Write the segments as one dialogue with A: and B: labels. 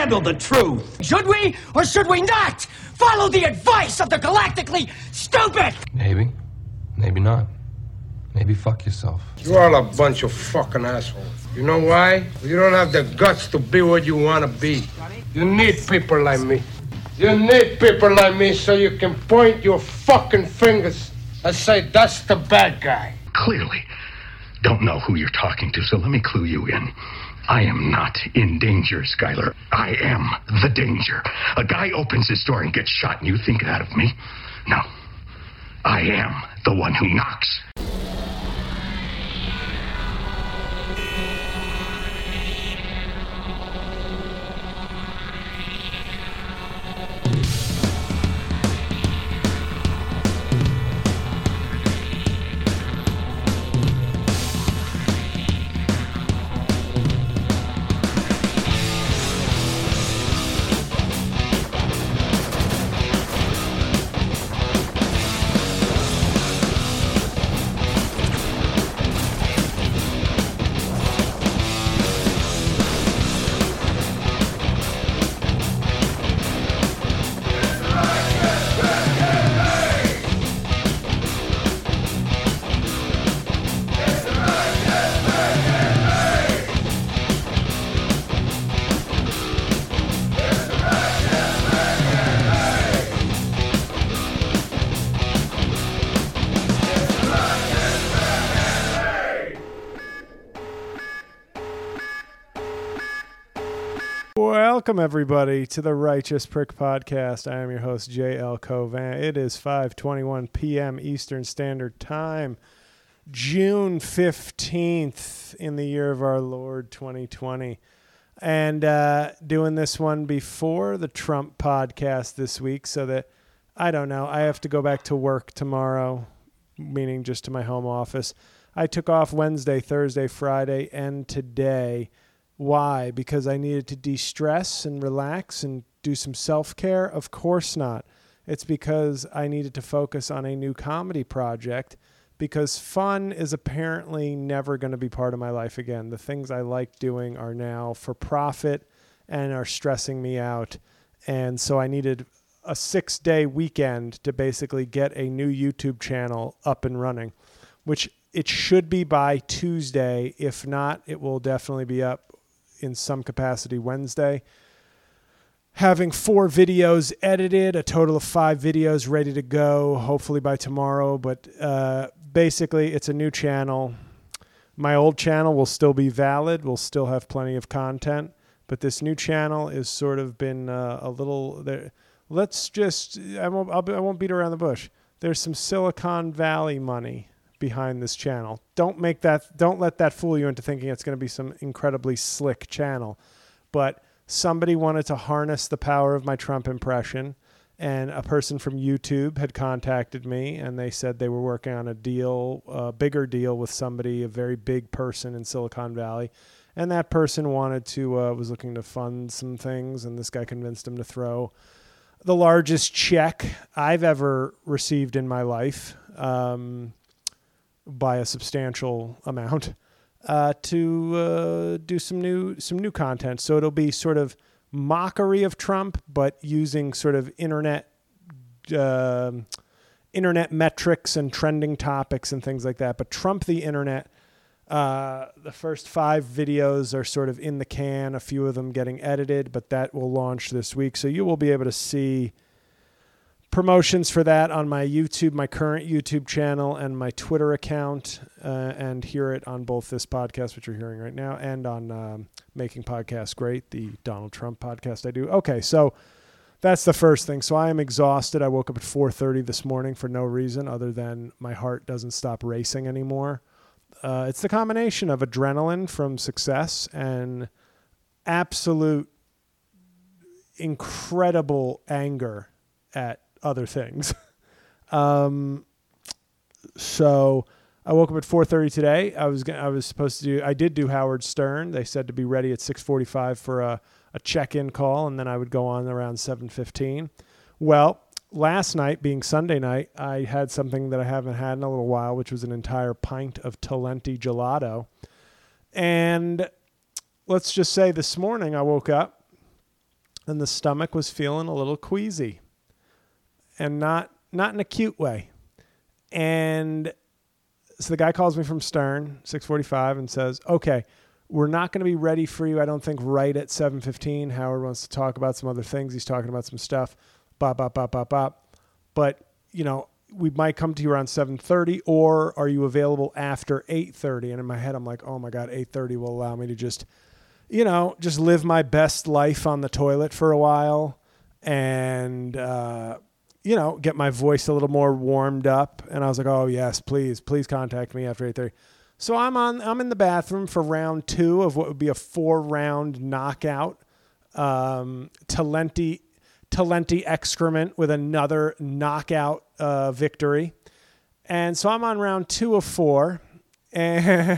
A: handle the truth.
B: Should we or should we not follow the advice of the galactically stupid?
C: Maybe. Maybe not. Maybe fuck yourself.
D: You're all a bunch of fucking assholes. You know why? You don't have the guts to be what you want to be. You need people like me. You need people like me so you can point your fucking fingers and say, that's the bad guy.
E: Clearly don't know who you're talking to, so let me clue you in. I am not in danger, Skyler. I am the danger. A guy opens his door and gets shot, and you think that of me? No. I am the one who knocks.
F: Welcome, everybody, to the Righteous Prick Podcast. I am your host, J.L. Covan. It is 5:21 p.m. Eastern Standard Time, June 15th in the year of our Lord 2020. And doing this one before the Trump podcast this week so that, I don't know, I have to go back to work tomorrow, meaning just to my home office. I took off Wednesday, Thursday, Friday, and today. Why? Because I needed to de-stress and relax and do some self-care? Of course not. It's because I needed to focus on a new comedy project because fun is apparently never going to be part of my life again. The things I like doing are now for profit and are stressing me out. And so I needed a 6-day weekend to basically get a new YouTube channel up and running, which it should be by Tuesday. If not, it will definitely be up in some capacity Wednesday. Having 4 videos edited, a total of 5 videos ready to go, hopefully by tomorrow. But basically, it's a new channel. My old channel will still be valid. We'll still have plenty of content. But this new channel is sort of been a little... Let's just... I won't beat around the bush. There's some Silicon Valley money behind this channel. Don't let that fool you into thinking it's going to be some incredibly slick channel. But somebody wanted to harness the power of my Trump impression, and a person from YouTube had contacted me, and they said they were working on a deal, a bigger deal with somebody, a very big person in Silicon Valley. And that person was looking to fund some things, and this guy convinced him to throw the largest check I've ever received in my life, by a substantial amount, to do some new content. So it'll be sort of mockery of Trump, but using sort of internet metrics and trending topics and things like that. But Trump the internet, the first 5 videos are sort of in the can, a few of them getting edited, but that will launch this week. So you will be able to see promotions for that on my YouTube, my current YouTube channel, and my Twitter account, and hear it on both this podcast, which you're hearing right now, and on Making Podcasts Great, the Donald Trump podcast I do. Okay, so that's the first thing. So I am exhausted. I woke up at 4:30 this morning for no reason other than my heart doesn't stop racing anymore. It's the combination of adrenaline from success and absolute incredible anger at other things. So I woke up at 4:30 today. I did do Howard Stern. They said to be ready at 6:45 for a check-in call, and then I would go on around 7:15. Well, last night, being Sunday night, I had something that I haven't had in a little while, which was an entire pint of Talenti gelato. And let's just say this morning I woke up and the stomach was feeling a little queasy, and not in a cute way. And so the guy calls me from Stern, 6:45, and says, okay, we're not going to be ready for you, I don't think, right at 7:15. Howard wants to talk about some other things. He's talking about some stuff. Bop, bop, bop, bop, bop. But, you know, we might come to you around 7:30, or are you available after 8:30? And in my head, I'm like, oh my God, 8:30 will allow me to just live my best life on the toilet for a while and, get my voice a little more warmed up. And I was like, oh yes, please contact me after 8:30. So I'm in the bathroom for round 2 of what would be a 4-round knockout. Talenti excrement with another knockout victory. And so I'm on round 2 of 4. And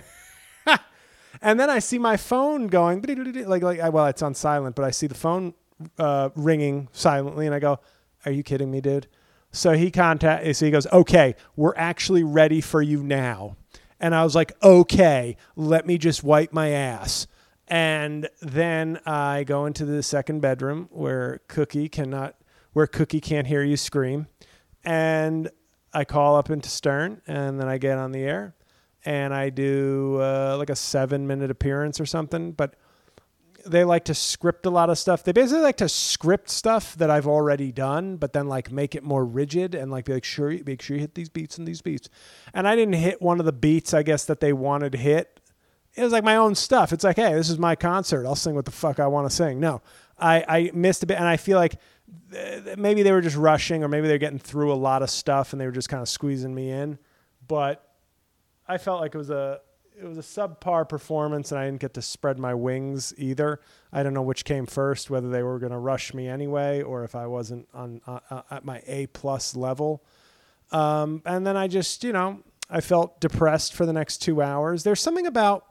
F: and then I see my phone going, well, it's on silent, but I see the phone ringing silently, and I go, are you kidding me, dude? So he goes, okay, we're actually ready for you now. And I was like, okay, let me just wipe my ass. And then I go into the second bedroom where Cookie can't hear you scream. And I call up into Stern, and then I get on the air, and I do like a 7-minute appearance or something. But they like to script a lot of stuff. They basically like to script stuff that I've already done, but then like make it more rigid and like be like, make sure you hit these beats and these beats. And I didn't hit one of the beats, I guess, that they wanted to hit. It was like my own stuff. It's like, hey, this is my concert. I'll sing what the fuck I want to sing. No, I missed a bit. And I feel like maybe they were just rushing, or maybe they're getting through a lot of stuff and they were just kind of squeezing me in. But I felt like it was a subpar performance, and I didn't get to spread my wings either. I don't know which came first, whether they were going to rush me anyway, or if I wasn't on at my A+ level. And then I just, I felt depressed for the next 2 hours. There is something about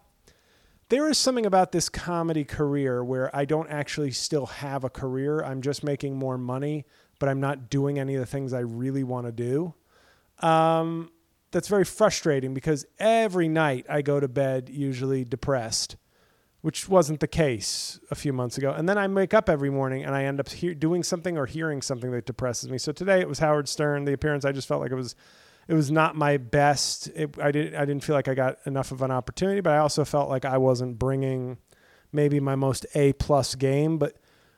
F: this comedy career where I don't actually still have a career. I'm just making more money, but I'm not doing any of the things I really want to do. That's very frustrating, because every night I go to bed usually depressed, which wasn't the case a few months ago. And then I wake up every morning and I end up doing something or hearing something that depresses me. So today it was Howard Stern, the appearance. I just felt like it was not my best. I didn't feel like I got enough of an opportunity, but I also felt like I wasn't bringing maybe my most A+ game. But,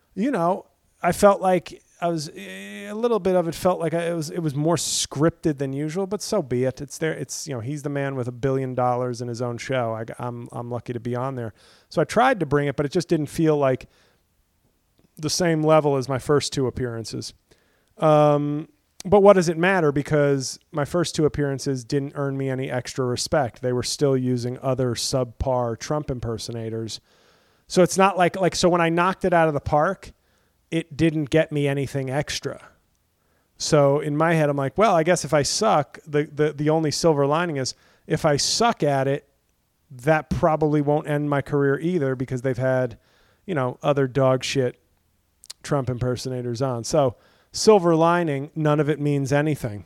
F: I felt like I was a little bit of it felt like it was more scripted than usual, but so be it. It's there. It's, he's the man with $1 billion in his own show. I'm lucky to be on there. So I tried to bring it, but it just didn't feel like the same level as my first 2 appearances. But what does it matter? Because my first 2 appearances didn't earn me any extra respect. They were still using other subpar Trump impersonators. So it's not so when I knocked it out of the park, it didn't get me anything extra. So in my head, I'm like, well, I guess if I suck, the only silver lining is if I suck at it, that probably won't end my career either, because they've had, other dog shit Trump impersonators on. So silver lining, none of it means anything.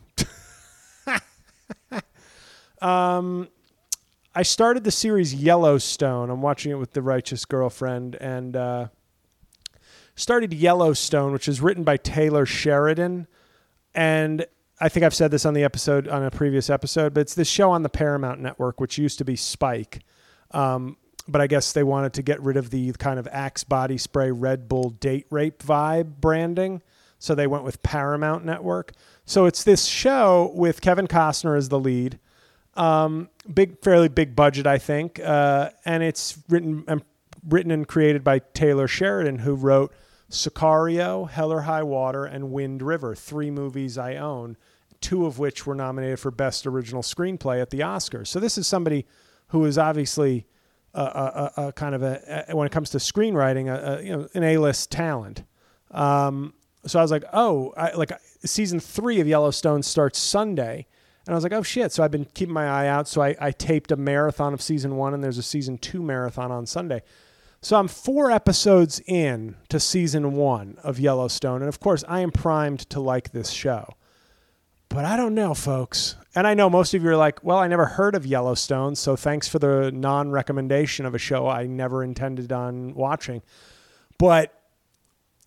F: I started the series Yellowstone. I'm watching it with the Righteous Girlfriend, and started Yellowstone, which is written by Taylor Sheridan. And I think I've said this on a previous episode, but it's this show on the Paramount Network, which used to be Spike. But I guess they wanted to get rid of the kind of Axe body spray, Red Bull date rape vibe branding. So they went with Paramount Network. So it's this show with Kevin Costner as the lead. Fairly big budget, I think. And it's written and created by Taylor Sheridan, who wrote Sicario, Hell or High Water, and Wind River, 3 movies I own, 2 of which were nominated for Best Original Screenplay at the Oscars. So this is somebody who is obviously a kind of when it comes to screenwriting, an A-list talent. So I was like, season 3 of Yellowstone starts Sunday. And I was like, oh shit. So I've been keeping my eye out. So I taped a marathon of season 1, and there's a season 2 marathon on Sunday. So I'm 4 episodes in to season 1 of Yellowstone. And of course, I am primed to like this show. But I don't know, folks. And I know most of you are like, well, I never heard of Yellowstone, so thanks for the non-recommendation of a show I never intended on watching. But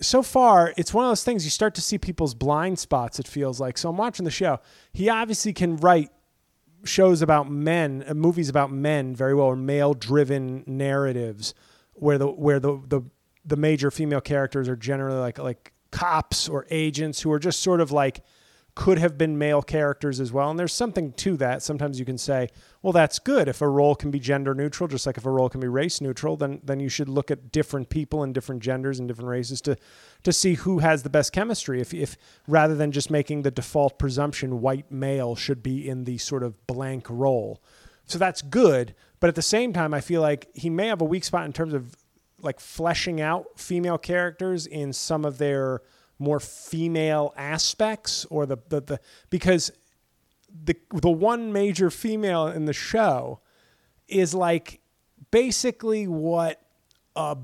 F: so far, it's one of those things you start to see people's blind spots, it feels like. So I'm watching the show. He obviously can write shows about men, movies about men very well, or male-driven narratives where the major female characters are generally like cops or agents who are just sort of like could have been male characters as well. And there's something to that. Sometimes you can say, well, that's good. If a role can be gender neutral, just like if a role can be race neutral, then you should look at different people and different genders and different races to see who has the best chemistry. If rather than just making the default presumption white male should be in the sort of blank role. So that's good. But at the same time, I feel like he may have a weak spot in terms of like fleshing out female characters in some of their more female aspects, or because the one major female in the show is like basically what a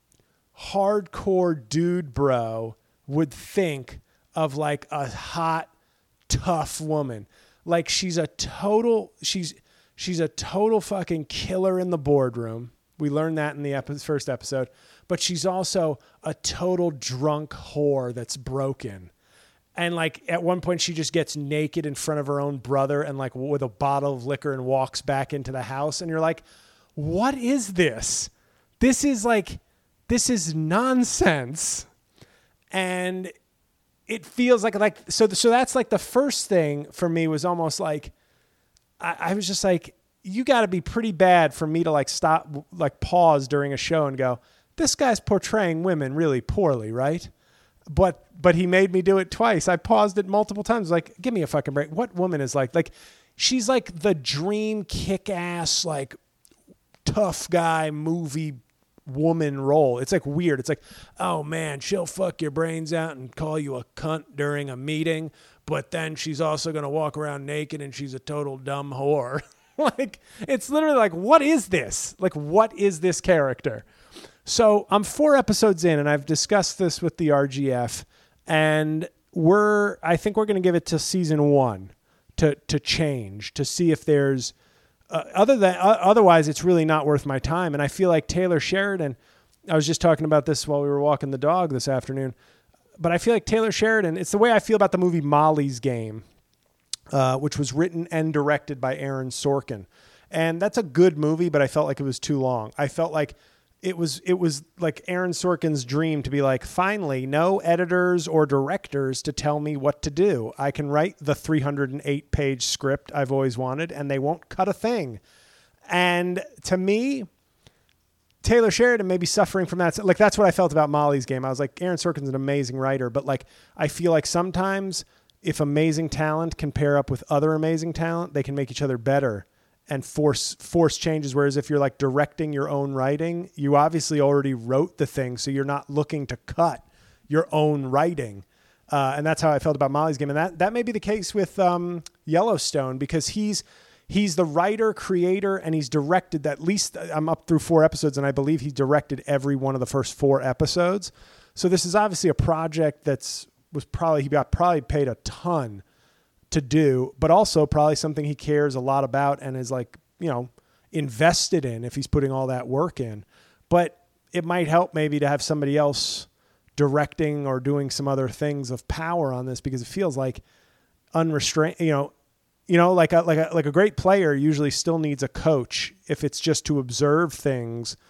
F: hardcore dude bro would think of like a hot, tough woman. Like she's a total fucking killer in the boardroom. We learned that in the first episode. But she's also a total drunk whore that's broken. And like at one point she just gets naked in front of her own brother and like with a bottle of liquor and walks back into the house. And you're like, what is this? This is nonsense. And it feels like so that's like the first thing for me was almost like, I was just like, you got to be pretty bad for me to like stop, like pause during a show and go, this guy's portraying women really poorly, right? But he made me do it twice. I paused it multiple times. Like, give me a fucking break. What woman is like she's like the dream kick-ass, like tough guy movie woman role. It's like weird. It's like, oh man, she'll fuck your brains out and call you a cunt during a meeting, but then she's also going to walk around naked and she's a total dumb whore. Like, it's literally like, what is this? Like, what is this character? So I'm 4 episodes in, and I've discussed this with the RGF, and I think we're going to give it to season 1 to change, to see if there's otherwise it's really not worth my time. And I feel like Taylor Sheridan, I was just talking about this while we were walking the dog this afternoon, but I feel like Taylor Sheridan, it's the way I feel about the movie Molly's Game, which was written and directed by Aaron Sorkin. And that's a good movie, but I felt like it was too long. I felt like it was like Aaron Sorkin's dream to be like, finally, no editors or directors to tell me what to do. I can write the 308-page script I've always wanted, and they won't cut a thing. And to me, Taylor Sheridan may be suffering from that. Like, that's what I felt about Molly's Game. I was like, Aaron Sorkin's an amazing writer, but like, I feel like sometimes if amazing talent can pair up with other amazing talent, they can make each other better and force changes. Whereas if you're like directing your own writing, you obviously already wrote the thing, so you're not looking to cut your own writing. And that's how I felt about Molly's Game. And that may be the case with Yellowstone, because he's the writer, creator, and he's directed at least, I'm up through 4 episodes, and I believe he directed every one of the first 4 episodes. So this is obviously a project he got probably paid a ton to do, but also probably something he cares a lot about and is like, invested in if he's putting all that work in. But it might help maybe to have somebody else directing or doing some other things of power on this, because it feels like unrestrained, like a great player usually still needs a coach if it's just to observe things.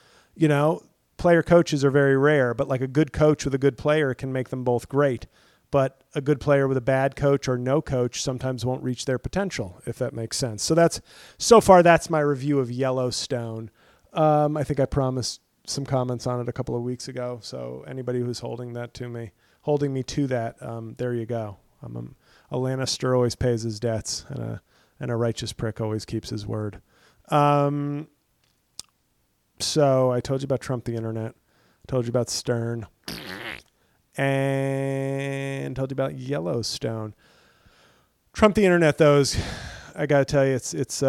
F: Player coaches are very rare, but like a good coach with a good player can make them both great. But a good player with a bad coach or no coach sometimes won't reach their potential, if that makes sense. So far that's my review of Yellowstone. I think I promised some comments on it a couple of weeks ago. So anybody who's holding me to that, there you go. A Lannister always pays his debts, and a righteous prick always keeps his word. So I told you about Trump the Internet. I told you about Stern. And told you about Yellowstone. Trump the Internet, though, I got to tell you, it's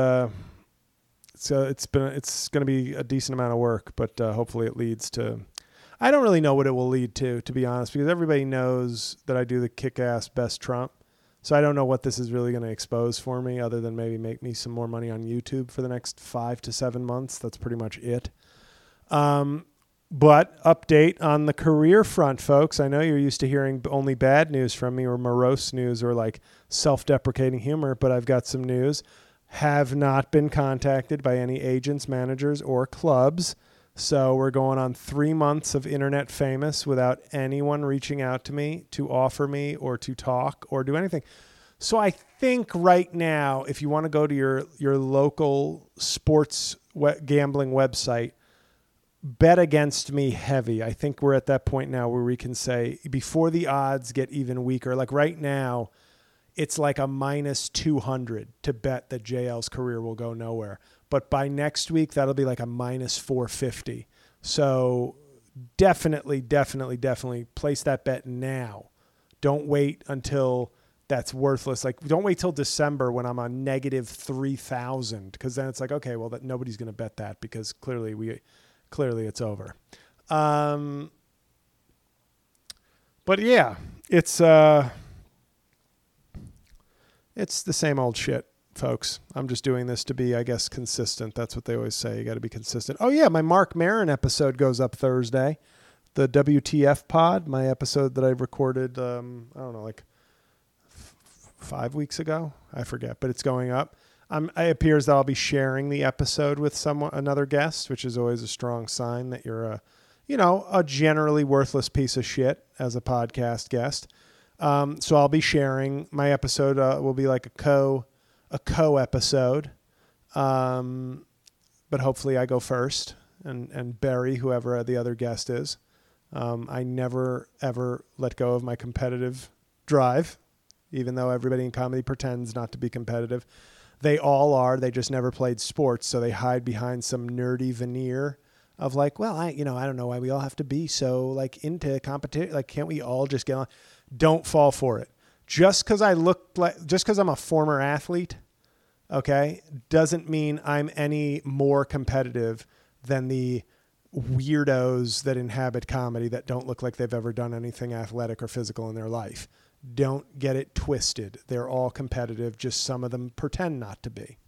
F: going to be a decent amount of work, but hopefully it leads to. I don't really know what it will lead to be honest, because everybody knows that I do the kick-ass best Trump. So I don't know what this is really going to expose for me, other than maybe make me some more money on YouTube for the next 5 to 7 months. That's pretty much it. But update on the career front, folks. I know you're used to hearing only bad news from me, or morose news, or like self-deprecating humor, but I've got some news. Have not been contacted by any agents, managers, or clubs. So we're going on 3 months of internet famous without anyone reaching out to me to offer me or to talk or do anything. So I think right now, if you want to go to your local sports gambling website, bet against me heavy. I think we're at that point now where we can say before the odds get even weaker, like right now, it's like a minus 200 to bet that JL's career will go nowhere. But by next week, that'll be like a minus 450. So definitely place that bet now. Don't wait until that's worthless. Like, don't wait till December when I'm on negative 3,000, because then it's like, okay, well, that nobody's going to bet that because clearly it's over. But yeah, it's the same old shit, folks. I'm just doing this to be, I guess, consistent. That's what they always say. You got to be consistent. Oh yeah, my Mark Maron episode goes up Thursday. The WTF pod, my episode that I recorded, I don't know, like 5 weeks ago. I forget, but it's going up. It appears that I'll be sharing the episode with another guest, which is always a strong sign that you're a generally worthless piece of shit as a podcast guest. So I'll be sharing my episode. Will be like a co episode. But hopefully I go first and bury whoever the other guest is. I never ever let go of my competitive drive, even though everybody in comedy pretends not to be competitive. They all are. They just never played sports, so they hide behind some nerdy veneer of like, well, I don't know why we all have to be so like into competition. Like, can't we all just get on? Don't fall for it. Just because I'm a former athlete, okay, doesn't mean I'm any more competitive than the weirdos that inhabit comedy that don't look like they've ever done anything athletic or physical in their life. Don't get it twisted. They're all competitive. Just some of them pretend not to be.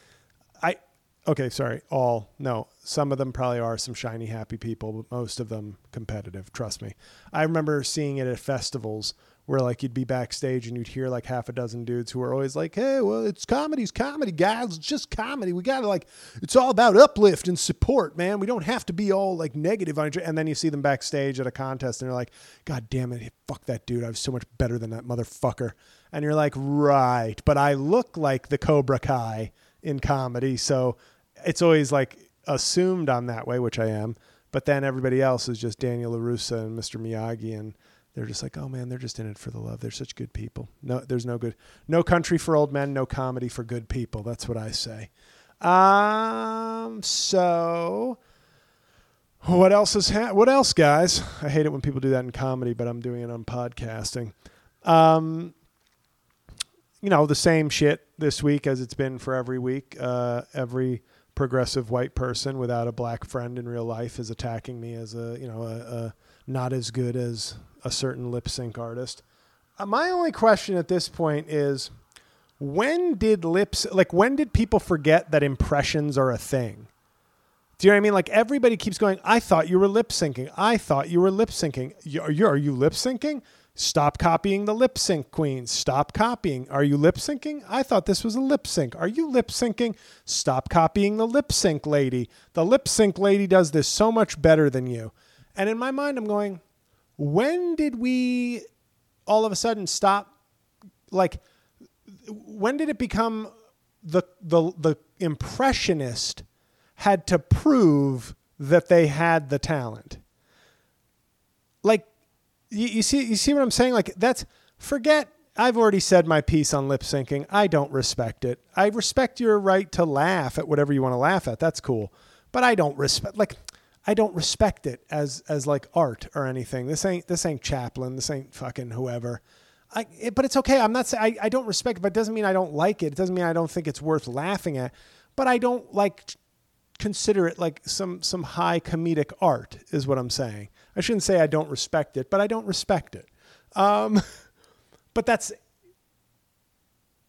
F: Some of them probably are some shiny, happy people, but most of them competitive. Trust me. I remember seeing it at festivals where like you'd be backstage and you'd hear like half a dozen dudes who are always like, hey, well, it's comedy, guys. It's just comedy. We got to it's all about uplift and support, man. We don't have to be all like negative on each other. And then you see them backstage at a contest and they're like, God damn it. Fuck that dude. I was so much better than that motherfucker. And you're like, right. But I look like the Cobra Kai in comedy. So it's always like assumed I'm that way, which I am. But then everybody else is just Daniel LaRussa and Mr. Miyagi, and they're just like, oh man, they're just in it for the love. They're such good people. No, there's no country for old men, no comedy for good people. That's what I say. So what else what else, guys? I hate it when people do that in comedy, but I'm doing it on podcasting. The same shit this week as it's been for every week. Every progressive white person without a black friend in real life is attacking me as a not as good as a certain lip sync artist. My only question at this point is, when did people forget that impressions are a thing? Do you know what I mean? Like, everybody keeps going, I thought you were lip syncing. I thought you were lip syncing. Are you lip syncing? Stop copying the lip sync queen. Stop copying. Are you lip syncing? I thought this was a lip sync. Are you lip syncing? Stop copying the lip sync lady. The lip sync lady does this so much better than you. And in my mind, I'm going, when did we all of a sudden stop? Like, when did it become the impressionist had to prove that they had the talent? Like, you see what I'm saying? Like, I've already said my piece on lip syncing. I don't respect it. I respect your right to laugh at whatever you want to laugh at. That's cool. But I don't respect it as like art or anything. This ain't Chaplin. This ain't fucking whoever. But it's okay. I'm not saying I don't respect it, but it doesn't mean I don't like it. It doesn't mean I don't think it's worth laughing at. But I don't consider it like some high comedic art is what I'm saying. I shouldn't say I don't respect it, but I don't respect it. But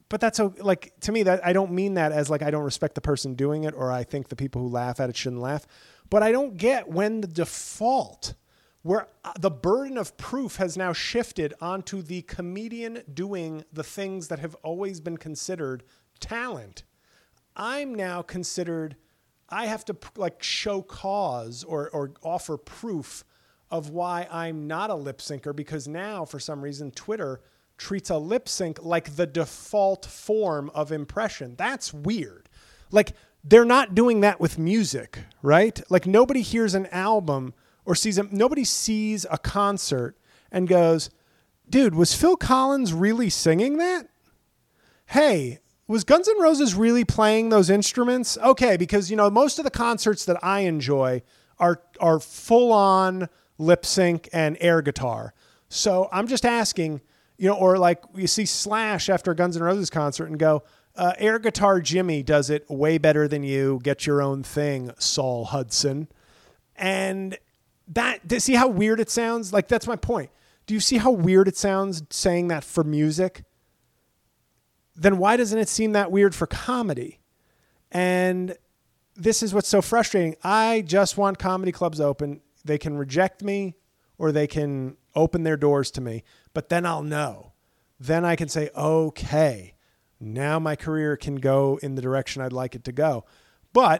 F: but that's like, to me, that I don't mean that as like I don't respect the person doing it, or I think the people who laugh at it shouldn't laugh. But I don't get when the default, where the burden of proof has now shifted onto the comedian doing the things that have always been considered talent. I'm now considered, I have to like show cause or offer proof of why I'm not a lip syncer, because now for some reason Twitter treats a lip sync like the default form of impression. That's weird. Like, they're not doing that with music, right? Like, nobody hears an album or nobody sees a concert and goes, dude, was Phil Collins really singing that? Hey, was Guns N' Roses really playing those instruments? Okay, because, most of the concerts that I enjoy are full on lip sync and air guitar. So I'm just asking, or like you see Slash after a Guns N' Roses concert and go, air guitar Jimmy does it way better than you. Get your own thing, Saul Hudson. And see how weird it sounds? Like, that's my point. Do you see how weird it sounds saying that for music? Then why doesn't it seem that weird for comedy? And this is what's so frustrating. I just want comedy clubs open. They can reject me or they can open their doors to me, but then I'll know. Then I can say, okay, now my career can go in the direction I'd like it to go. But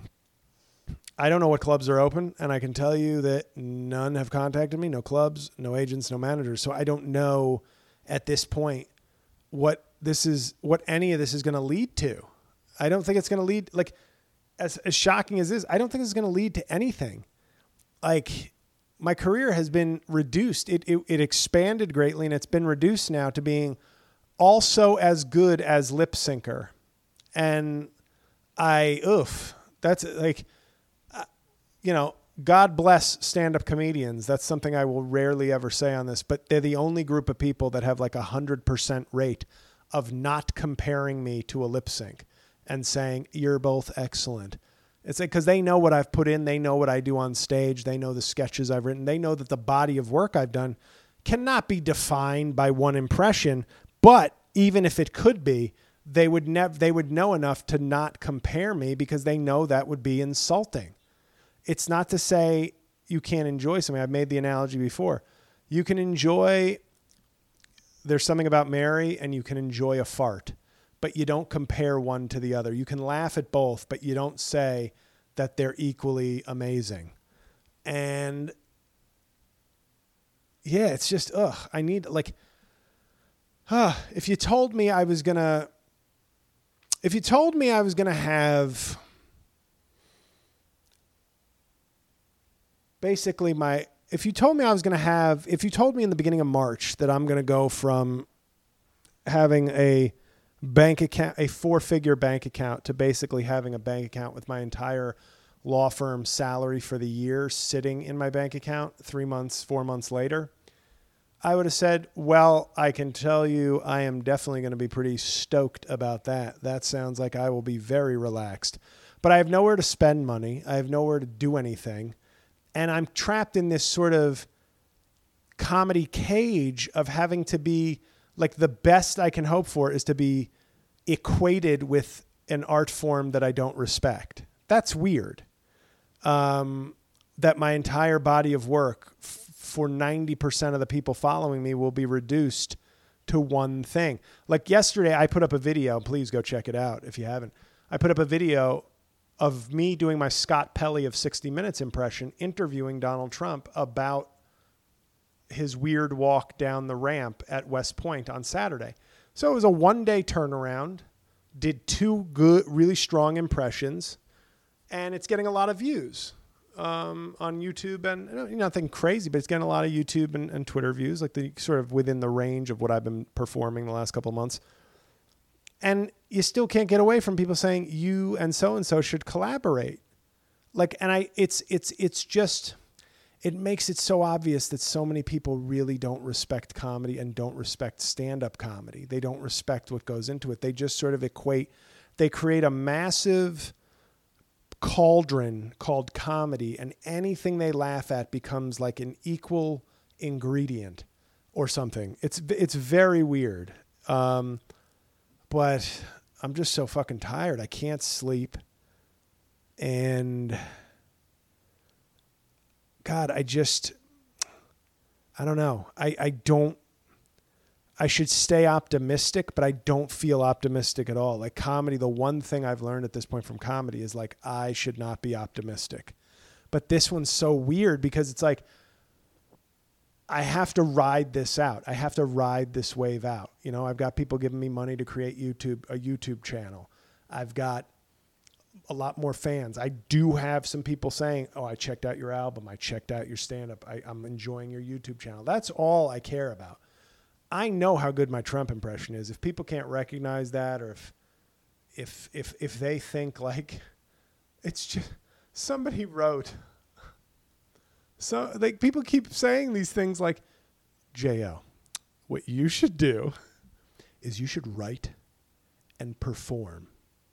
F: I don't know what clubs are open, and I can tell you that none have contacted me, no clubs, no agents, no managers. So I don't know at this point what any of this is going to lead to. I don't think it's going to lead, like, as shocking as this, I don't think it's going to lead to anything. Like, my career has been reduced. It expanded greatly, and it's been reduced now to being also as good as lip syncer. And that's like, God bless stand-up comedians. That's something I will rarely ever say on this, but they're the only group of people that have like 100% rate of not comparing me to a lip sync and saying, you're both excellent. It's like, because they know what I've put in. They know what I do on stage. They know the sketches I've written. They know that the body of work I've done cannot be defined by one impression. But even if it could be, they would know enough to not compare me, because they know that would be insulting. It's not to say you can't enjoy something. I've made the analogy before. You can enjoy, there's something about Mary, and you can enjoy a fart, but you don't compare one to the other. You can laugh at both, but you don't say that they're equally amazing. And yeah, it's just, I need, like, if you told me I was going to have basically if you told me in the beginning of March that I'm going to go from having a bank account, a 4-figure bank account, to basically having a bank account with my entire law firm salary for the year sitting in my bank account 4 months later, I would have said, well, I can tell you I am definitely going to be pretty stoked about that. That sounds like I will be very relaxed. But I have nowhere to spend money. I have nowhere to do anything. And I'm trapped in this sort of comedy cage of having to be, like, the best I can hope for is to be equated with an art form that I don't respect. That's weird. That my entire body of work for 90% of the people following me will be reduced to one thing. Like yesterday, I put up a video. Please go check it out if you haven't. I put up a video of me doing my Scott Pelley of 60 Minutes impression, interviewing Donald Trump about his weird walk down the ramp at West Point on Saturday. So it was a one-day turnaround, did 2 good, really strong impressions, and it's getting a lot of views on YouTube, and nothing crazy, but it's getting a lot of YouTube and Twitter views, like the sort of within the range of what I've been performing the last couple of months. And you still can't get away from people saying you and so should collaborate. Like, and it's just, it makes it so obvious that so many people really don't respect comedy and don't respect stand-up comedy. They don't respect what goes into it. They just sort of they create a massive cauldron called comedy, and anything they laugh at becomes like an equal ingredient or something. It's very weird. but I'm just so fucking tired. I can't sleep. And God, I don't know. I should stay optimistic, but I don't feel optimistic at all. Like comedy, the one thing I've learned at this point from comedy is like, I should not be optimistic. But this one's so weird because it's like, I have to ride this out. I have to ride this wave out. You know, I've got people giving me money to create a YouTube channel. I've got a lot more fans. I do have some people saying, oh, I checked out your album. I checked out your stand-up. I'm enjoying your YouTube channel. That's all I care about. I know how good my Trump impression is. If people can't recognize that, or if they think like it's just somebody wrote, so like people keep saying these things like, JL, what you should do is you should write and perform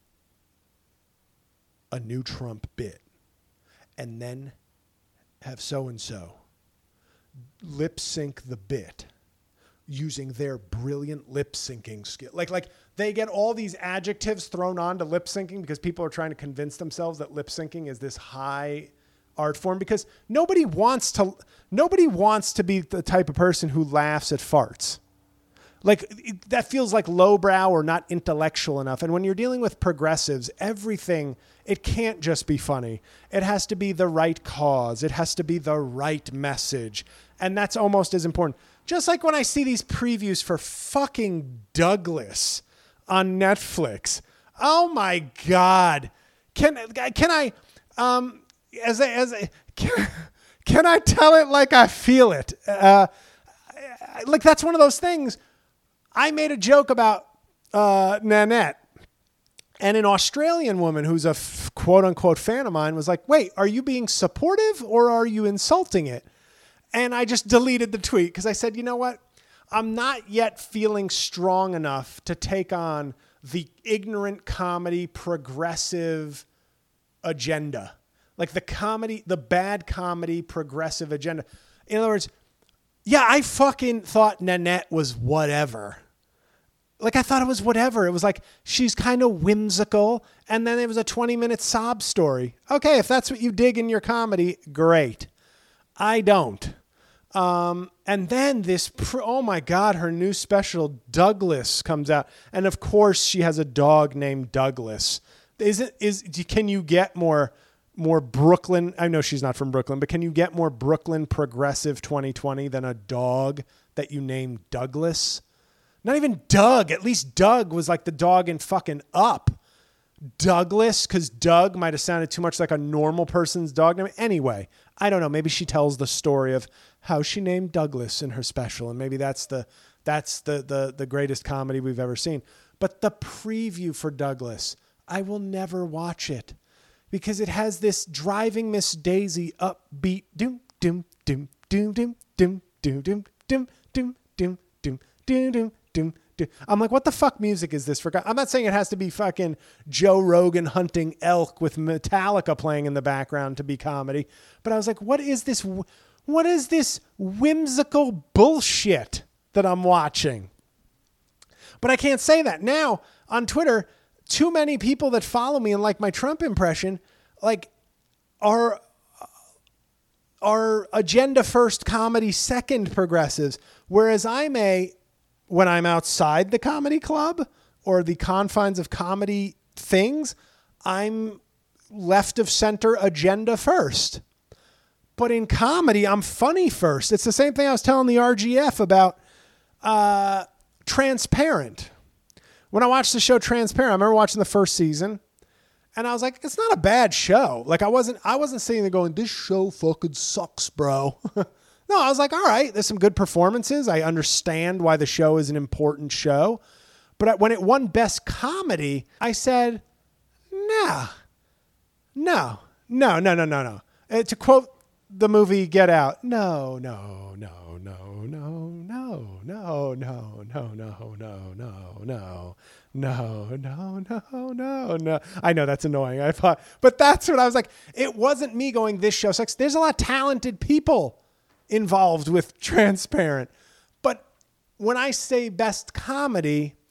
F: a new Trump bit and then have so-and-so lip sync the bit using their brilliant lip syncing skill. Like they get all these adjectives thrown on to lip syncing because people are trying to convince themselves that lip syncing is this high art form, because nobody wants to be the type of person who laughs at farts. Like that feels like lowbrow or not intellectual enough. And when you're dealing with progressives, everything, it can't just be funny. It has to be the right cause. It has to be the right message. And that's almost as important. Just like when I see these previews for fucking Douglas on Netflix. Oh my God. Can I tell it like I feel it? Like that's one of those things. I made a joke about Nanette, and an Australian woman who's a quote unquote fan of mine was like, wait, are you being supportive or are you insulting it? And I just deleted the tweet because I said, you know what? I'm not yet feeling strong enough to take on the ignorant comedy progressive agenda. Like the bad comedy progressive agenda. In other words, yeah, I fucking thought Nanette was whatever. Like I thought it was whatever. It was like, she's kind of whimsical. And then it was a 20-minute sob story. Okay, if that's what you dig in your comedy, great. I don't. And then oh my God, her new special Douglas comes out. And of course she has a dog named Douglas. Can you get more Brooklyn? I know she's not from Brooklyn, but can you get more Brooklyn progressive 2020 than a dog that you named Douglas? Not even Doug. At least Doug was like the dog in fucking Up. Douglas, because Doug might have sounded too much like a normal person's dog name. Anyway, I don't know. Maybe she tells the story of how she named Douglas in her special, and maybe that's the greatest comedy we've ever seen. But the preview for Douglas, I will never watch it because it has this Driving Miss Daisy upbeat doom doom doom doom doom doom doom doom doom doom doom doom doom doom. I'm like, what the fuck music is this for? I'm not saying it has to be fucking Joe Rogan hunting elk with Metallica playing in the background to be comedy. But I was like, what is this? What is this whimsical bullshit that I'm watching? But I can't say that. Now on Twitter, too many people that follow me and like my Trump impression, like are agenda first, comedy second progressives. Whereas when I'm outside the comedy club or the confines of comedy things, I'm left of center agenda first. But in comedy, I'm funny first. It's the same thing I was telling the RGF about Transparent. When I watched the show Transparent, I remember watching the first season and I was like, it's not a bad show. Like I wasn't sitting there going, this show fucking sucks, bro. No, I was like, all right, there's some good performances. I understand why the show is an important show. But when it won Best Comedy, I said, no. To quote the movie Get Out, no. I know that's annoying. But that's what I was like. It wasn't me going, this show sucks. There's a lot of talented people involved with Transparent. But when I say best comedy,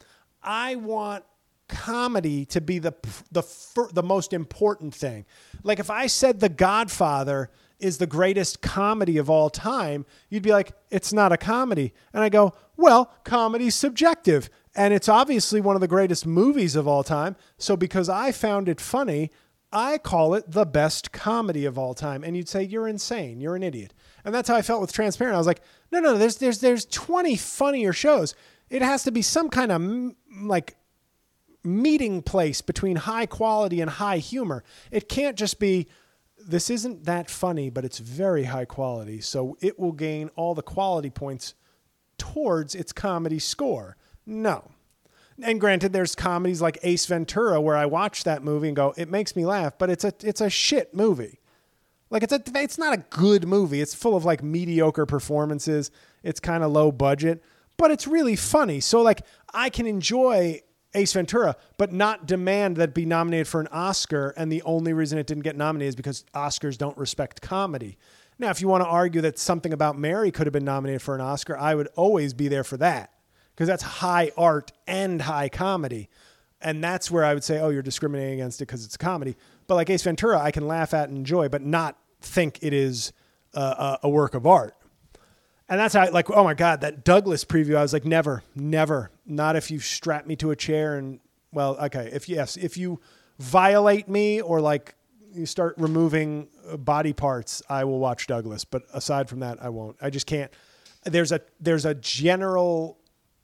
F: I want comedy to be the most important thing. Like if I said The Godfather is the greatest comedy of all time, you'd be like, it's not a comedy. And I go, well, comedy's subjective. And it's obviously one of the greatest movies of all time. So because I found it funny, I call it the best comedy of all time. And you'd say, you're insane. You're an idiot. And that's how I felt with Transparent. I was like, no, there's 20 funnier shows. It has to be some kind of like meeting place between high quality and high humor. It can't just be, this isn't that funny, but it's very high quality. So it will gain all the quality points towards its comedy score. No. And granted, there's comedies like Ace Ventura where I watch that movie and go, it makes me laugh, but it's a shit movie. Like it's not a good movie. It's full of like mediocre performances. It's kind of low budget, but it's really funny. So like I can enjoy Ace Ventura, but not demand that it be nominated for an Oscar. And the only reason it didn't get nominated is because Oscars don't respect comedy. Now, if you want to argue that Something About Mary could have been nominated for an Oscar, I would always be there for that because that's high art and high comedy. And that's where I would say, oh, you're discriminating against it because it's comedy. But like Ace Ventura, I can laugh at and enjoy, but not think it is a work of art. And that's how, like, oh my God, that Douglas preview, I was like, never, not if you strap me to a chair and, well, okay, if you violate me or like you start removing body parts, I will watch Douglas. But aside from that, I won't. I just can't. There's a general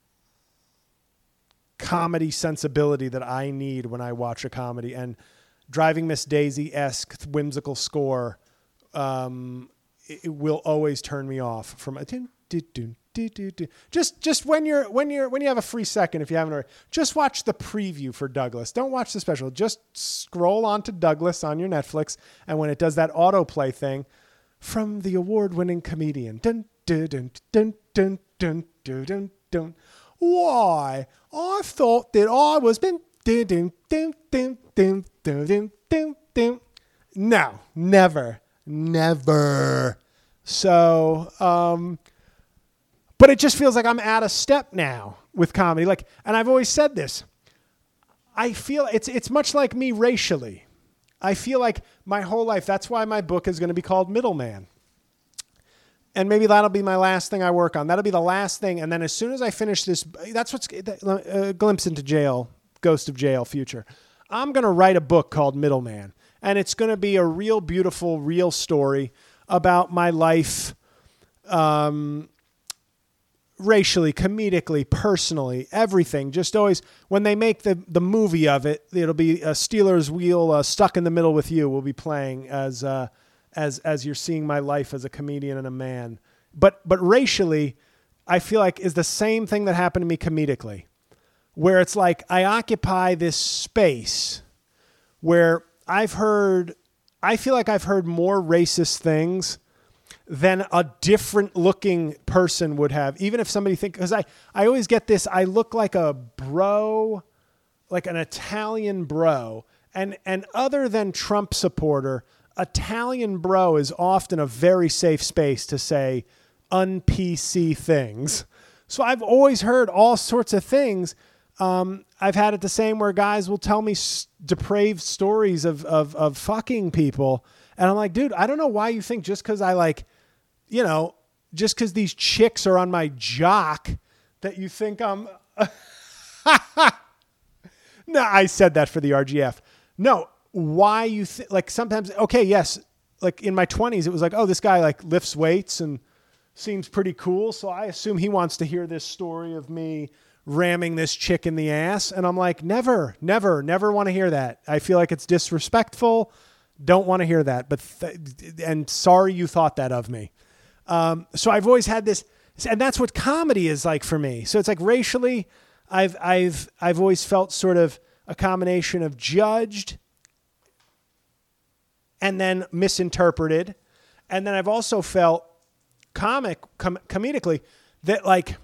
F: comedy sensibility that I need when I watch a comedy, and Driving Miss Daisy-esque whimsical score, it will always turn me off from a just when you have a free second, if you haven't already, just watch the preview for Douglas. Don't watch the special. Just scroll on to Douglas on your Netflix, and when it does that autoplay thing from the award-winning comedian, dun dun dun dun dun dun dun dun dun. Why? I thought that I was been dun dun dun dun dun dun dun dun. No, never. So, but it just feels like I'm out of step now with comedy. Like, and I've always said this. I feel it's much like me racially. I feel like my whole life, that's why my book is going to be called Middleman. And maybe that'll be my last thing I work on. That'll be the last thing. And then as soon as I finish this, that's what's a glimpse into jail, Ghost of Jail future. I'm going to write a book called Middleman. And it's going to be a real beautiful, real story about my life, racially, comedically, personally, everything. Just always, when they make the movie of it, it'll be a Steelers wheel Stuck in the Middle with You will be playing as you're seeing my life as a comedian and a man. But racially, I feel like is the same thing that happened to me comedically, where it's like I occupy this space where I feel like I've heard more racist things than a different looking person would have. Even if somebody because I always get this, I look like a bro, like an Italian bro. And other than Trump supporter, Italian bro is often a very safe space to say un-PC things. So I've always heard all sorts of things. I've had it the same where guys will tell me depraved stories of fucking people. And I'm like, dude, I don't know why you think just because I like, just because these chicks are on my jock that you think I'm... No, I said that for the RGF. No, why you think, like sometimes, okay, yes. Like in my 20s, it was like, oh, this guy like lifts weights and seems pretty cool. So I assume he wants to hear this story of me ramming this chick in the ass. And I'm like, never want to hear that. I feel like it's disrespectful. Don't want to hear that. But, and sorry you thought that of me. So I've always had this, and that's what comedy is like for me. So it's like racially, I've always felt sort of a combination of judged and then misinterpreted. And then I've also felt comedically that like,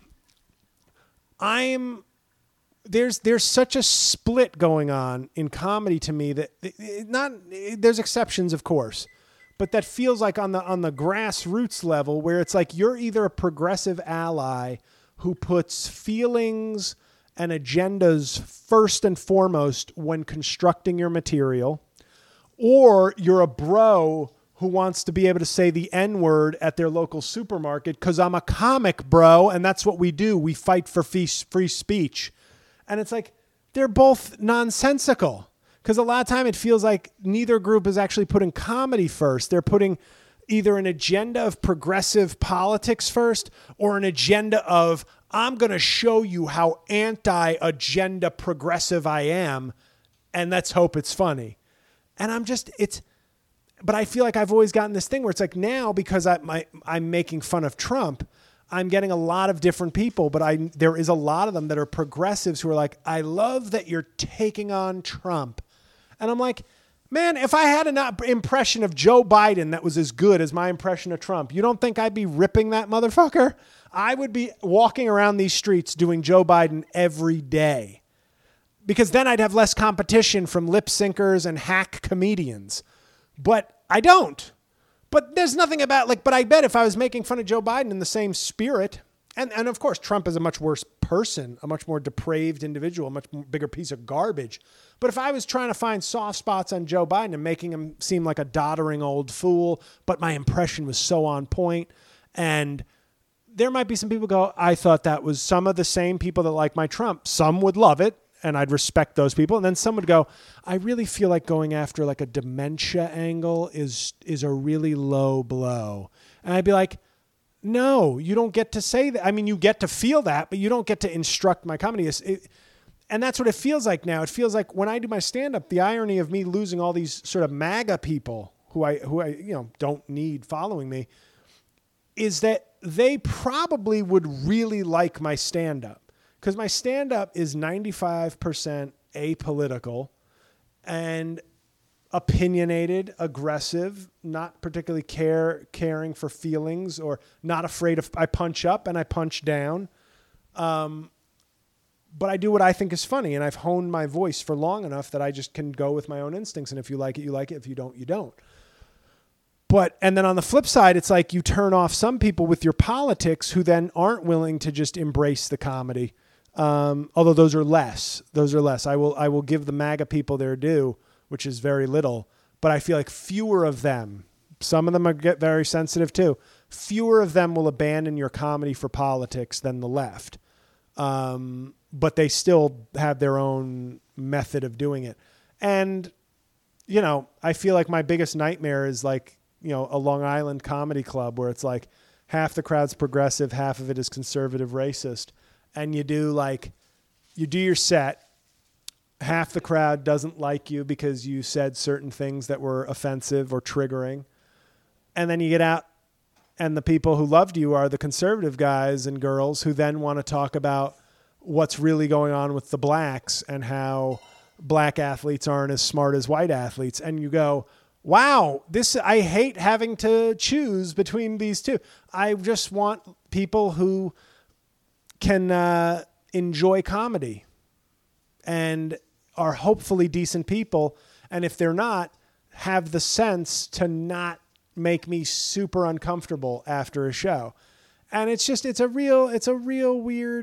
F: there's such a split going on in comedy to me that there's exceptions, of course, but that feels like on the grassroots level where it's like you're either a progressive ally who puts feelings and agendas first and foremost when constructing your material, or you're a bro who wants to be able to say the N-word at their local supermarket because I'm a comic, bro, and that's what we do. We fight for free speech. And it's like, they're both nonsensical because a lot of time it feels like neither group is actually putting comedy first. They're putting either an agenda of progressive politics first or an agenda of, I'm going to show you how anti-agenda progressive I am, and let's hope it's funny. And but I feel like I've always gotten this thing where it's like now because I'm making fun of Trump, I'm getting a lot of different people, but there is a lot of them that are progressives who are like, I love that you're taking on Trump. And I'm like, man, if I had an impression of Joe Biden that was as good as my impression of Trump, you don't think I'd be ripping that motherfucker? I would be walking around these streets doing Joe Biden every day because then I'd have less competition from lip syncers and hack comedians. But I don't. But there's nothing about but I bet if I was making fun of Joe Biden in the same spirit, and of course Trump is a much worse person, a much more depraved individual, a much bigger piece of garbage. But if I was trying to find soft spots on Joe Biden and making him seem like a doddering old fool, but my impression was so on point, and there might be some people go, I thought that was some of the same people that like my Trump. Some would love it, and I'd respect those people. And then some would go, I really feel like going after like a dementia angle is a really low blow. And I'd be like, no, you don't get to say that. I mean, you get to feel that, but you don't get to instruct my comedy. And that's what it feels like now. It feels like when I do my stand-up, the irony of me losing all these sort of MAGA people who I don't need following me is that they probably would really like my stand-up. Because my stand-up is 95% apolitical and opinionated, aggressive, not particularly caring for feelings or not afraid of, I punch up and I punch down. But I do what I think is funny, and I've honed my voice for long enough that I just can go with my own instincts. And if you like it, you like it. If you don't, you don't. And then on the flip side, it's like you turn off some people with your politics who then aren't willing to just embrace the comedy. Although those are less. I will give the MAGA people their due, which is very little, but I feel like fewer of them, some of them get very sensitive too. Fewer of them will abandon your comedy for politics than the left. But they still have their own method of doing it. And, I feel like my biggest nightmare is like, a Long Island comedy club where it's like half the crowd's progressive, half of it is conservative, racist. And you do your set, half the crowd doesn't like you because you said certain things that were offensive or triggering. And then you get out and the people who loved you are the conservative guys and girls who then want to talk about what's really going on with the blacks and how black athletes aren't as smart as white athletes. And you go, wow, I hate having to choose between these two. I just want people who can enjoy comedy and are hopefully decent people. And if they're not, have the sense to not make me super uncomfortable after a show. And it's a real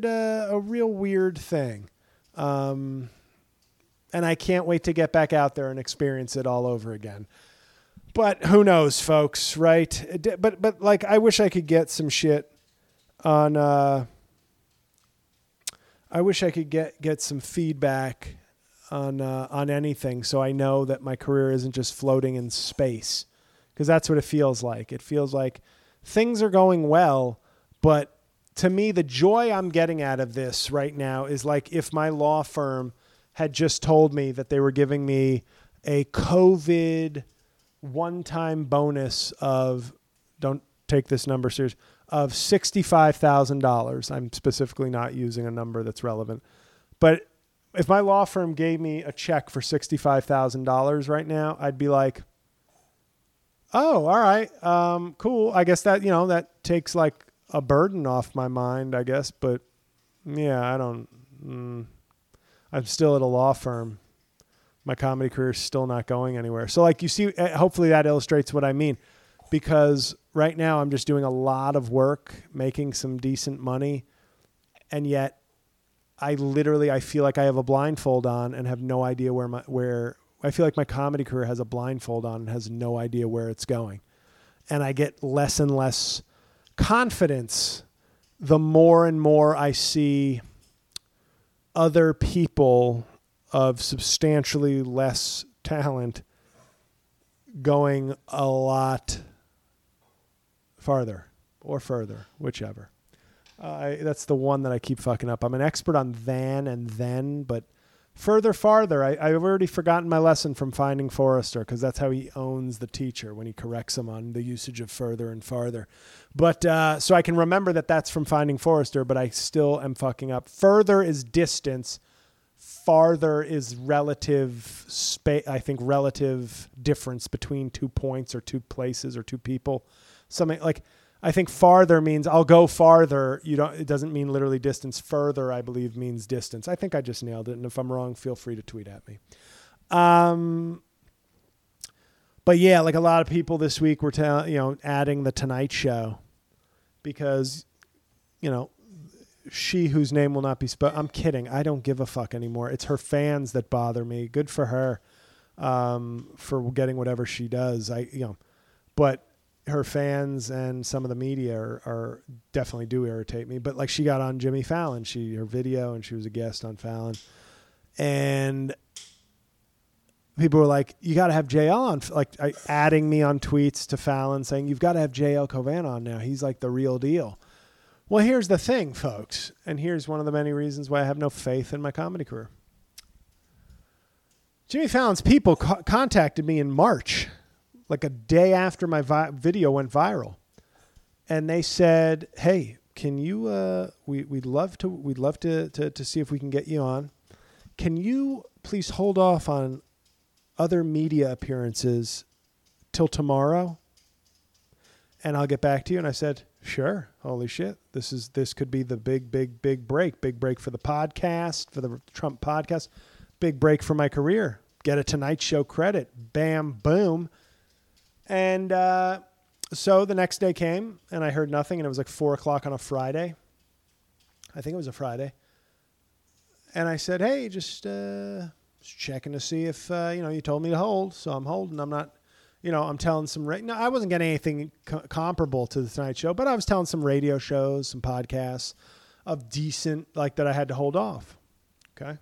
F: weird thing. And I can't wait to get back out there and experience it all over again. But who knows, folks, right? But like, I wish I could get some shit on, I wish I could get some feedback on anything, so I know that my career isn't just floating in space, because that's what it feels like. It feels like things are going well, but to me, the joy I'm getting out of this right now is like if my law firm had just told me that they were giving me a COVID one-time bonus of, don't take this number serious, of $65,000. I'm specifically not using a number that's relevant. But if my law firm gave me a check for $65,000 right now, I'd be like, oh, all right, cool. I guess that, that takes like a burden off my mind, I guess. But yeah, I'm still at a law firm. My comedy career is still not going anywhere. So like you see, hopefully that illustrates what I mean, because right now I'm just doing a lot of work, making some decent money. And yet I feel like I have a blindfold on and have no idea where I feel like my comedy career has a blindfold on and has no idea where it's going. And I get less and less confidence the more and more I see other people of substantially less talent going a lot farther or further, whichever. That's the one that I keep fucking up. I'm an expert on than and then, but further, farther. I've already forgotten my lesson from Finding Forrester, because that's how he owns the teacher when he corrects him on the usage of further and farther. But so I can remember that that's from Finding Forrester, but I still am fucking up. Further is distance. Farther is relative space. I think relative difference between 2 points or 2 places or 2 people. Something like, I think farther means I'll go farther. It doesn't mean literally distance. Further, I believe, means distance. I think I just nailed it. And if I'm wrong, feel free to tweet at me. But yeah, like a lot of people this week were adding the Tonight Show because, she whose name will not be spoken. I'm kidding. I don't give a fuck anymore. It's her fans that bother me. Good for her for getting whatever she does. But her fans and some of the media are definitely do irritate me. But like, she got on Jimmy Fallon, her video, and she was a guest on Fallon, and people were like, you got to have JL on, like adding me on tweets to Fallon saying, you've got to have JL Cauvin on now. He's like the real deal. Well, here's the thing, folks. And here's one of the many reasons why I have no faith in my comedy career. Jimmy Fallon's people contacted me in March, like a day after my video went viral. And they said, hey, can you, we'd love to see if we can get you on. Can you please hold off on other media appearances till tomorrow? And I'll get back to you. And I said, sure. Holy shit. This could be the big break. Big break for the podcast, for the Trump podcast. Big break for my career. Get a Tonight Show credit. Bam, boom. And so the next day came and I heard nothing, and it was like 4:00 on a Friday. I think it was a Friday. And I said, hey, just checking to see if, you told me to hold. So I'm holding. I'm not, I'm telling some, no, I wasn't getting anything comparable to the Tonight Show, but I was telling some radio shows, some podcasts of decent, like that I had to hold off. Okay.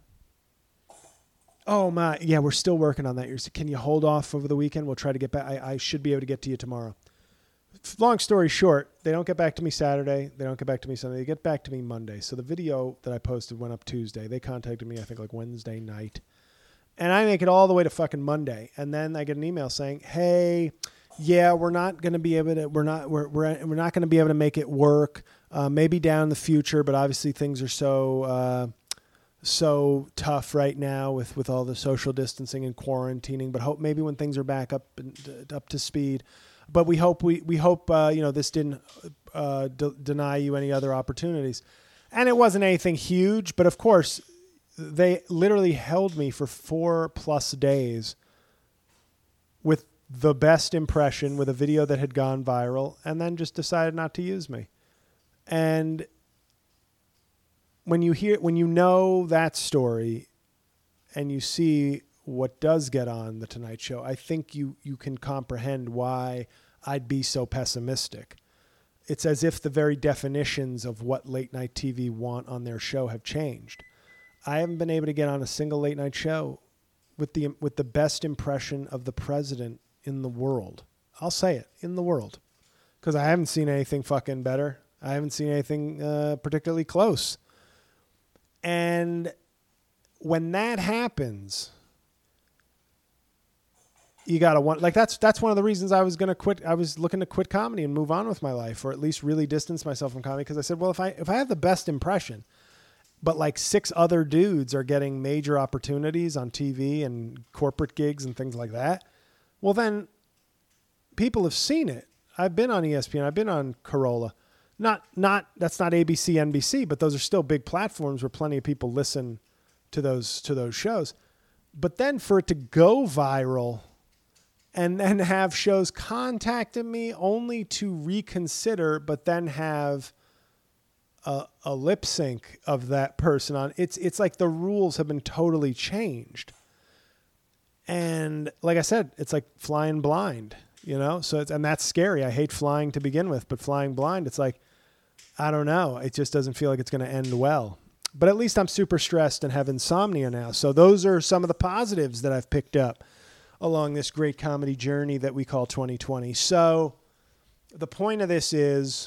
F: Oh my, yeah, we're still working on that. Can you hold off over the weekend? We'll try to get back. I should be able to get to you tomorrow. Long story short, they don't get back to me Saturday. They don't get back to me Sunday. They get back to me Monday. So the video that I posted went up Tuesday. They contacted me, I think, like Wednesday night. And I make it all the way to fucking Monday. And then I get an email saying, hey, yeah, we're not going to be able to, we're not going to be able to make it work. Maybe down in the future, but obviously things are so tough right now with all the social distancing and quarantining, but hope maybe when things are back up to speed. But we hope this didn't deny you any other opportunities. And it wasn't anything huge, but of course they literally held me for 4+ days with the best impression, with a video that had gone viral, and then just decided not to use me. And when you know that story and you see what does get on the Tonight Show, I think you can comprehend why I'd be so pessimistic. It's as if the very definitions of what late night TV want on their show have changed. I haven't been able to get on a single late night show with the best impression of the president in the world. I'll say it, in the world, because I haven't seen anything fucking better. I haven't seen anything particularly close. And when that happens, you got to want, like, that's one of the reasons I was going to quit. I was looking to quit comedy and move on with my life, or at least really distance myself from comedy. Because I said, well, if I have the best impression, but like 6 other dudes are getting major opportunities on TV and corporate gigs and things like that, well, then people have seen it. I've been on ESPN. I've been on Corolla. That's not ABC, NBC, but those are still big platforms where plenty of people listen to those shows. But then for it to go viral and then have shows contacting me only to reconsider, but then have a lip sync of that person on. It's like the rules have been totally changed. And like I said, it's like flying blind, you know? So and that's scary. I hate flying to begin with, but flying blind, it's like, I don't know. It just doesn't feel like it's going to end well. But at least I'm super stressed and have insomnia now. So those are some of the positives that I've picked up along this great comedy journey that we call 2020. So the point of this is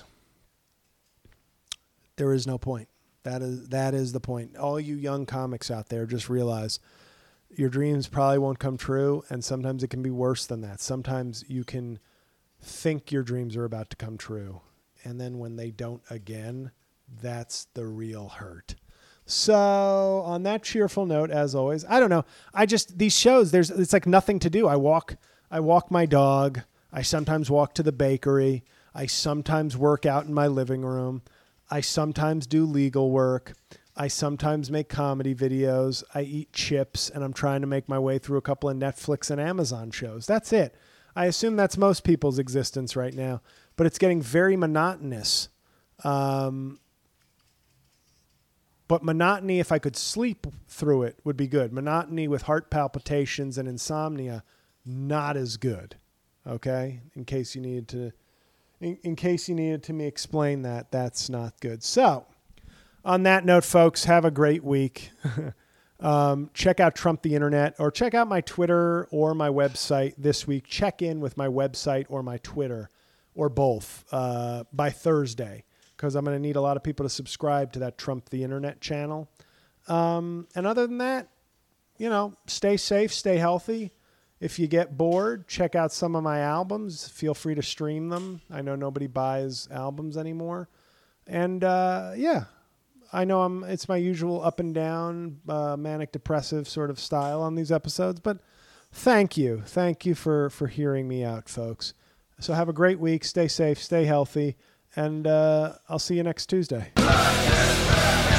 F: there is no point. That is the point. All you young comics out there, just realize your dreams probably won't come true, and sometimes it can be worse than that. Sometimes you can think your dreams are about to come true, and then when they don't again, that's the real hurt. So on that cheerful note, as always, I don't know. These shows, it's like nothing to do. I walk my dog. I sometimes walk to the bakery. I sometimes work out in my living room. I sometimes do legal work. I sometimes make comedy videos. I eat chips, and I'm trying to make my way through a couple of Netflix and Amazon shows. That's it. I assume that's most people's existence right now, but it's getting very monotonous. But monotony, if I could sleep through it, would be good. Monotony with heart palpitations and insomnia, not as good. Okay? In case you needed to me explain that, that's not good. So, on that note, folks, have a great week. Check out Trump the Internet, or check out my Twitter or my website this week. Check in with my website or my Twitter, or both, by Thursday, because I'm going to need a lot of people to subscribe to that Trump the Internet channel. And other than that, stay safe, stay healthy. If you get bored, check out some of my albums. Feel free to stream them. I know nobody buys albums anymore. And I know it's my usual up and down, manic depressive sort of style on these episodes, but thank you. Thank you for hearing me out, folks. So have a great week. Stay safe, stay healthy. And I'll see you next Tuesday.